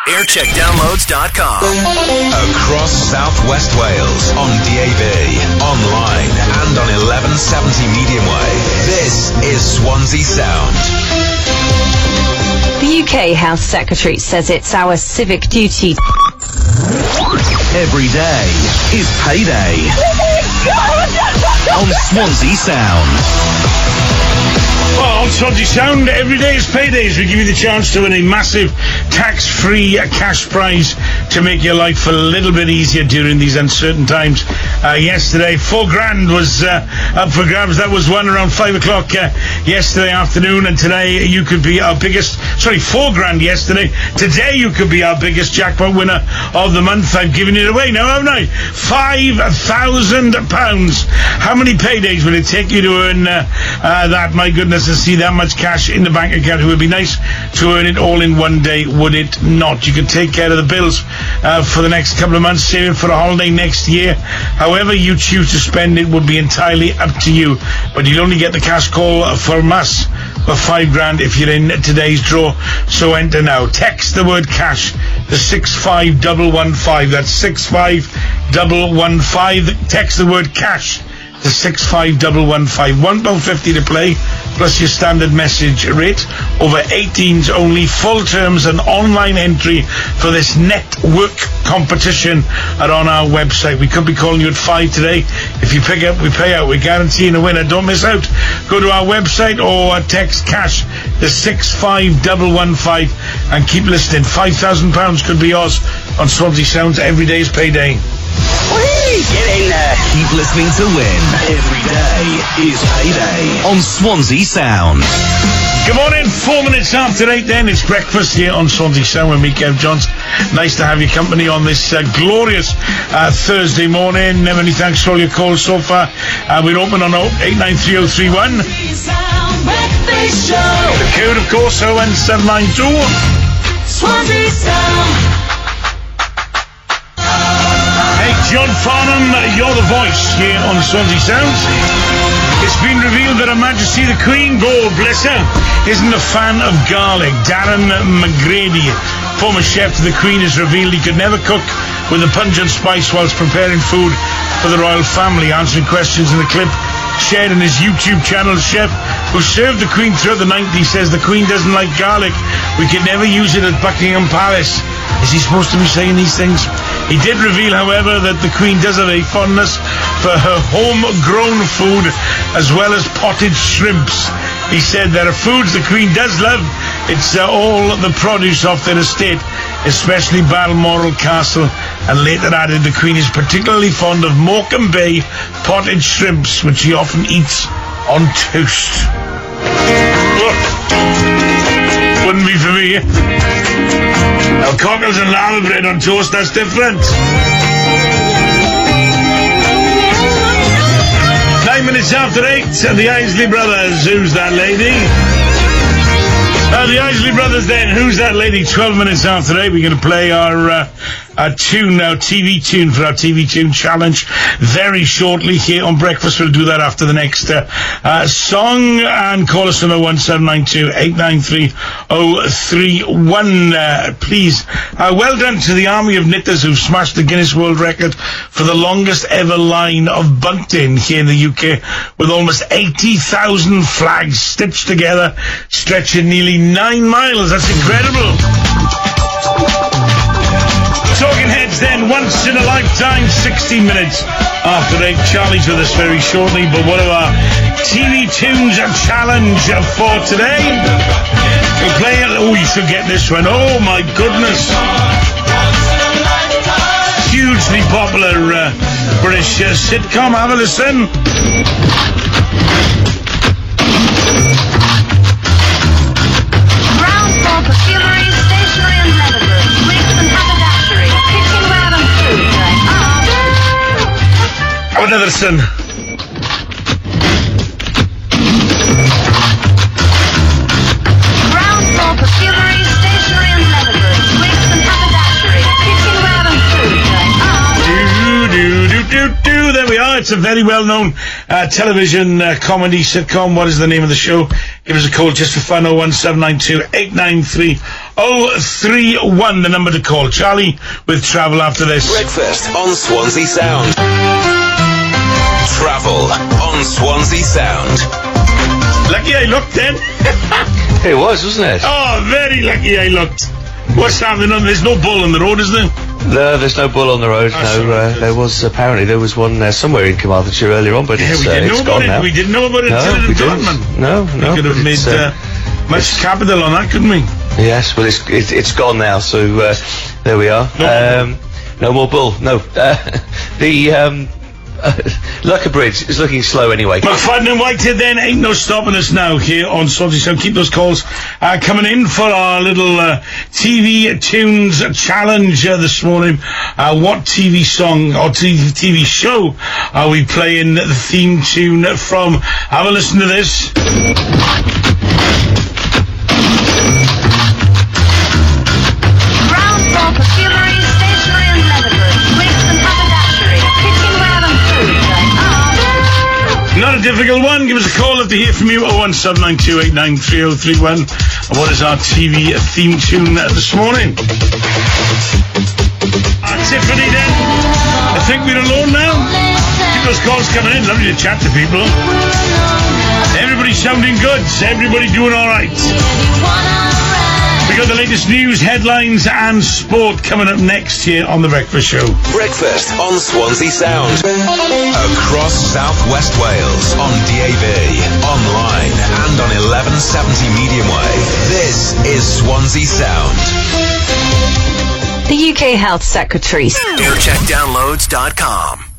Aircheckdownloads.com. Across Southwest Wales, on DAB, online, and on 1170 medium wave. This is Swansea Sound. The UK Health Secretary says it's our civic duty. Every day is payday. On Swansea Sound. Well, on Swansea Sound, every day is payday as we give you the chance to win a massive tax-free cash prize to make your life a little bit easier during these uncertain times. Yesterday, £4,000 was up for grabs. That was won around 5 o'clock yesterday afternoon, and today you could be our biggest, £4,000 yesterday. Today you could be our biggest jackpot winner of the month. I've given it away now, haven't I? £5,000. How many paydays will it take you to earn that? My goodness, to see that much cash in the bank account. It would be nice to earn it all in one day, would it not? You could take care of the bills for the next couple of months, saving for a holiday next year. However you choose to spend it would be entirely up to you, but you'll only get the cash call from us for £5,000 if you're in today's draw. So enter now. Text the word cash to 65115. That's 65115. Text the word cash to 65115. £1.50 to play, plus your standard message rate. Over 18s only. Full terms and online entry for this network competition are on our website. We could be calling you at 5 today. If you pick up, we pay out. We're guaranteeing a winner. Don't miss out. Go to our website or text cash to 65115 and keep listening. £5,000 could be yours on Swansea Sounds. Every day's payday. Whee! Get in there. Keep listening to win. Every day is payday on Swansea Sound. Good morning, 4 minutes after 8 then. It's breakfast here on Swansea Sound with me, Kev Johns. Nice to have your company on this glorious Thursday morning. Many thanks for all your calls so far. We're open on 893031. The code, of course, 01792. Swansea Sound. John Farnham, you're the voice here on Swansea Sounds. It's been revealed that Her Majesty the Queen, God bless her, isn't a fan of garlic. Darren McGrady, former chef to the Queen, has revealed he could never cook with a pungent spice whilst preparing food for the royal family. Answering questions in the clip shared in his YouTube channel, the chef who served the Queen throughout the 90s says the Queen doesn't like garlic. We could never use it at Buckingham Palace. Is he supposed to be saying these things? He did reveal, however, that the Queen does have a fondness for her homegrown food as well as potted shrimps. He said there are foods the Queen does love. It's all the produce of their estate, especially Balmoral Castle, and later added the Queen is particularly fond of Morecambe Bay potted shrimps, which she often eats on toast. Wouldn't be for me. Now, cockles and lava bread on toast, that's different. 9 minutes after 8, the Isley Brothers. Who's that lady? The Isley Brothers then. Who's that lady? 12 minutes after 8. We're going to play our tune now, TV tune for our TV tune challenge very shortly here on Breakfast. We'll do that after the next song, and call us on 01792 893 031. Please. Well done to the army of knitters who've smashed the Guinness World Record for the longest ever line of bunting here in the UK, with almost 80,000 flags stitched together, stretching nearly 9 miles. That's incredible. Talking Heads then, once in a lifetime, 16 minutes after 8. Charlie's with us very shortly, but one of our TV tunes challenge for today. We'll play it. Oh, you should get this one. Oh my goodness. Hugely popular British sitcom. Have a listen. Perfumery, stationery and leather goods, wigs and haberdashery, kitchenware and food. Have another son. Ground floor perfumery, stationery and leather goods, wigs and haberdashery, kitchenware and food. There we are. It's a very well-known television comedy sitcom. What is the name of the show? Give us a call just for fun. 01792-893-031, the number to call. Charlie with travel after this. Breakfast on Swansea Sound. Travel on Swansea Sound. Lucky I looked then. It was, wasn't it? Oh, very lucky I looked. What's happening on? There's no bull on the road, is there? No, there's no bull on the road. There was one somewhere in Carmarthenshire earlier on, but it's gone now. We didn't know about it until it had gone, man. No. We could have made much capital on that, couldn't we? Yes, well, it's gone now, so there we are. No more bull. No. Lucker Bridge is looking slow anyway. McFadden and Whitehead then ain't no stopping us now here on Swansea Sound. Keep those calls coming in for our little TV Tunes Challenge this morning. What TV song or TV show are we playing the theme tune from? Have a listen to this. Ground floor perfumery, stationery and leather goods, wigs and haberdashery, kitchenware and food. Not a difficult one. Give us a call if to hear from you. 01792893031. And what is our TV theme tune this morning? Tiffany then. I think we're alone now. Keep those calls coming in. Lovely to chat to people. Everybody's sounding good. Everybody doing all right. We got the latest news, headlines and sport coming up next here on The Breakfast Show. Breakfast on Swansea Sound. Across South West Wales on DAB, online and on 1170 Medium Wave. This is Swansea Sound. The UK Health Secretary. Aircheckdownloads.com.